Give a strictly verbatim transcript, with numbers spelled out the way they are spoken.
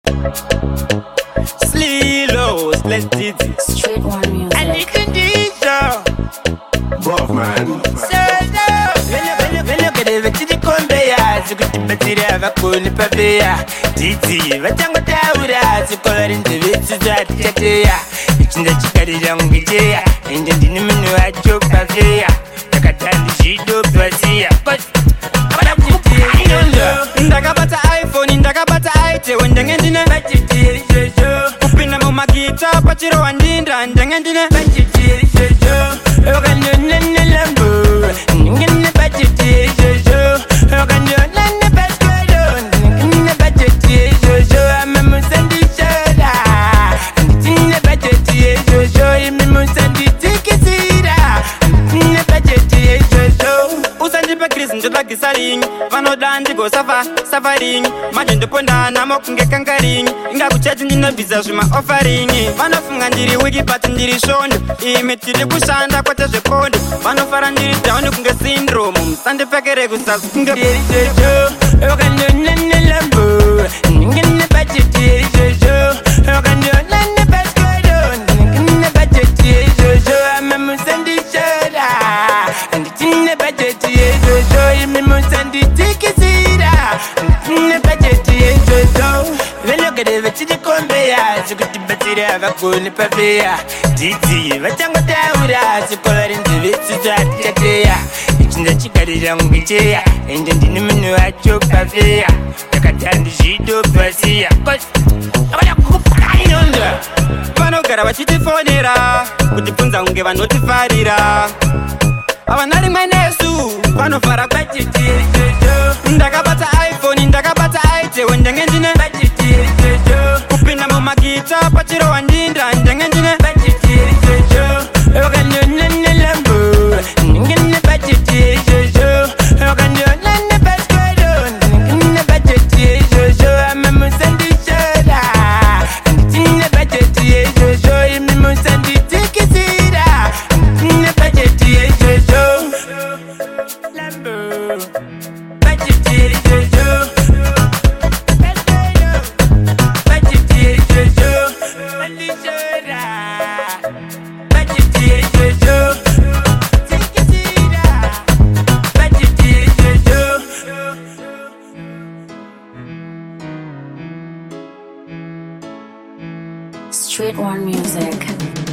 Slilo, let's do this. Street One Music. I need to do so. Buff man. So, so. Velo, velo, velo, che deve ci conveya. Su che ti battire va con il pavea. Titi, vacciamo taura. Su colore in deve ci dati chatea. Ichinda chikari jangitea. Indendi ni minu acho pavea. Takatandi shido pazia. Ndakabata iPhone, ndakabata ite. Wendengendine bachitiri jojo. Upina mumagita, pachiro wandinda. Ndengendine bachitiri jojo. Okanyonene lambo. Ndengene bachitiri jojo. Okanyonene baskolo. Ndengene bachitiri jojo. Ame musandi shoda. Ndengene bachitiri jojo. Ime musandi tikisira. Ndengene bachitiri jojo. Usandi pa Chris njoda gisaring. Vano dandi go safa, safaring. Majendo ponda na mokunge kankaring. Inga kuchaji ndina visa shuma offering. Vano funga ndiri wiki pati ndiri shondo. Ime tiri kushanda kwa teje kondo. Vano fara ndiri down kunge syndrome. Msande pekere kusasu kunge ndiri jojo. Oka nyonene lambo. Ngene bache tiri jojo. Oka nyonene baskodo. Ngene bache tiri jojo. Ame musandi shoda. Nditine bache tiri jojo. Ime musandi tikisira. Nditine bache tiri jojo. Velo che deve ci conveya. Su che ti battire va con il pavea. Titi, vacciamo taura. Su colore in deve ci dati chatea. Ichinda chikari jangitea. Indendi ni minu acho pavea. Takatandi shido pazia. Abaya kupaka inonda. Vanogara vachitifonera. Kutifunza unge vanotifarira. Avanari manesu. Vanofara kwachitiri jojo. Ndakabata iPhone, ndakabata ite. Wendengendine bachitiri jojo. Kupina mumagita, pachiro wandinda. Ndengendine bachitiri jojo. Okanyonene lambo. Ndengene bachitiri jojo. Okanyonene baskolo. Ndengene bachitiri jojo. Ame musandi shoda. Ndengene bachitiri jojo. Ime musandi tikisira. Ndengene bachitiri jojo. Lambo. Bachitiri jojo. Baskolo. Bachitiri jojo. Musandi shoda. Bachitiri jojo. Tikisira. Bachitiri jojo. Street One Music.